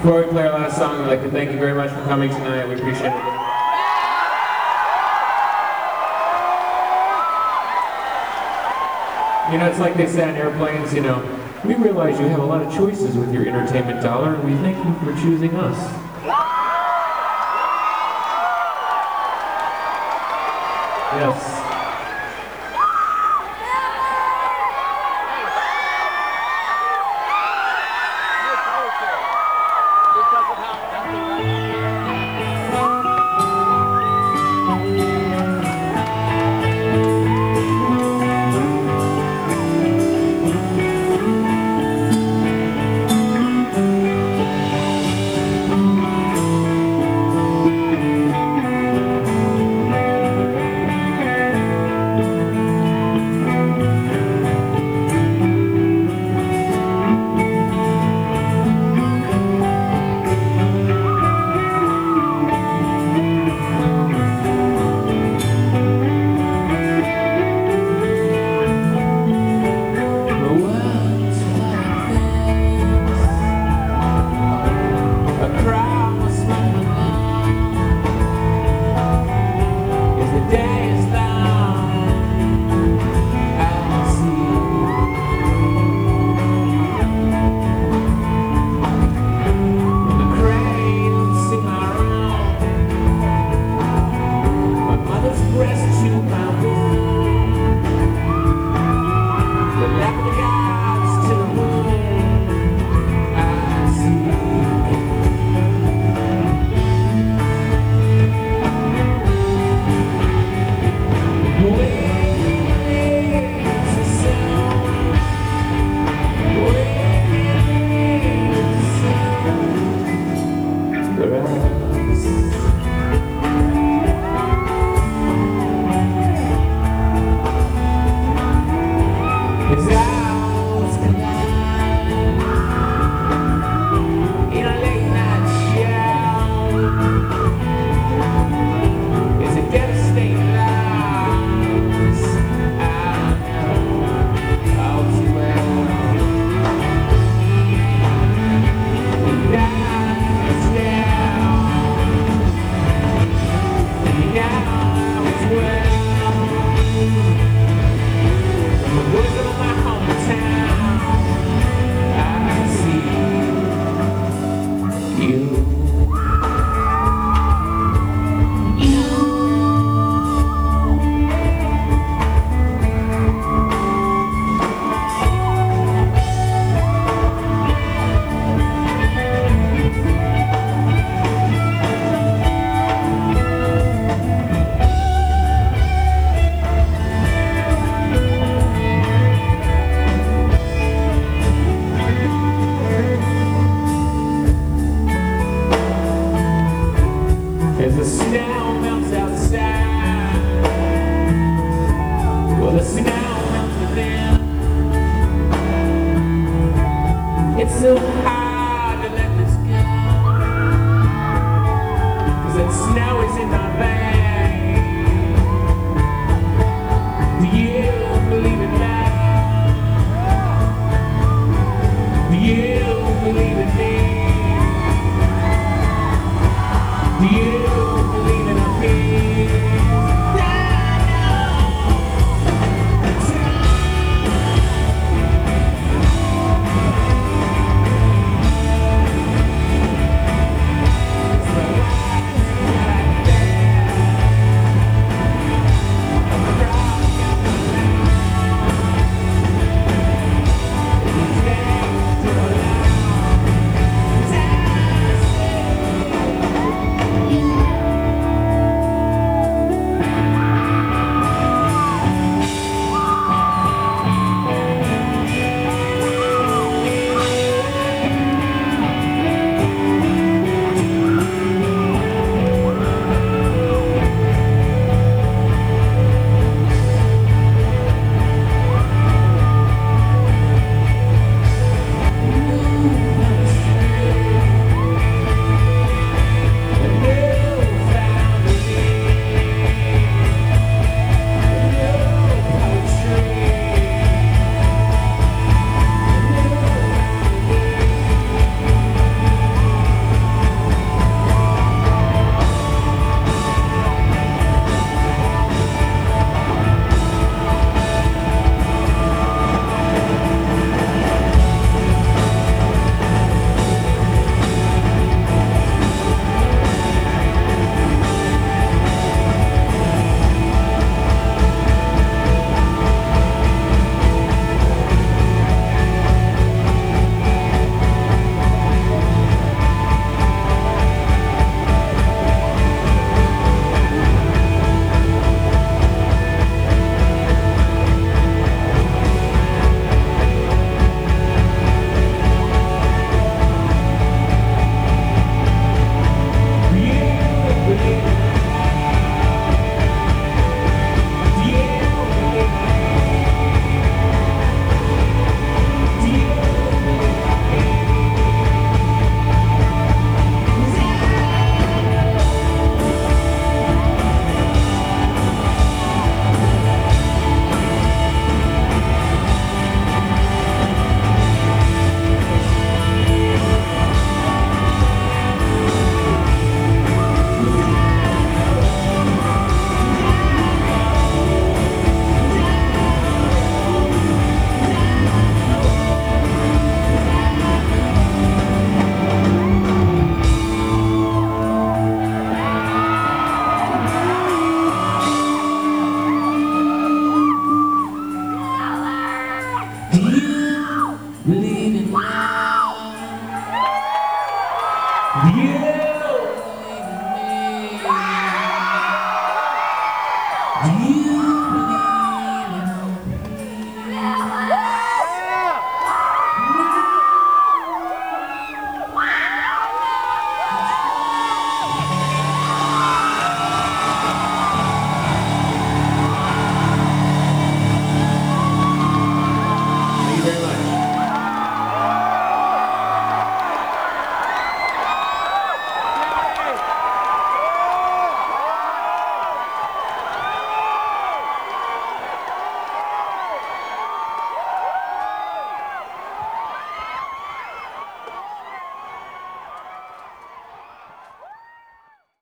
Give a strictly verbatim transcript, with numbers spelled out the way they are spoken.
Before we play our last song, I'd like to thank you very much for coming tonight. We appreciate it. You know, it's like they say on airplanes, you know, we realize you have a lot of choices with your entertainment dollar, and we thank you for choosing us. Yes. As the snow melts outside, well, the snow melts within. It's so hard to let this go, 'cause that snow is in my veins. Do you believe in love? Do you believe in me? Do you believe in a peace? Do you